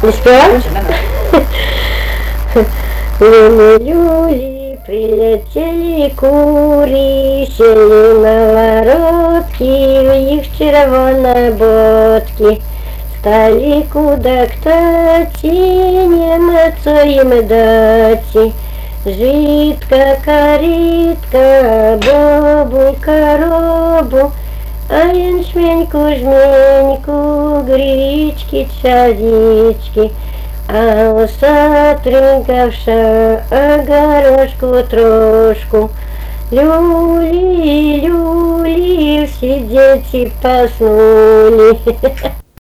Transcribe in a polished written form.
Не спеваешь? Люли-люли, прилетели кури, сели на воротки, в их червоной бодки. Стали куда кстати, нема co им дать. Житка, каритка, бобу, коробу, а яншменьку, жменьку, гречки, чавички, а уса тринкавша, а горошку трошку. Люли, люли, все дети поснули.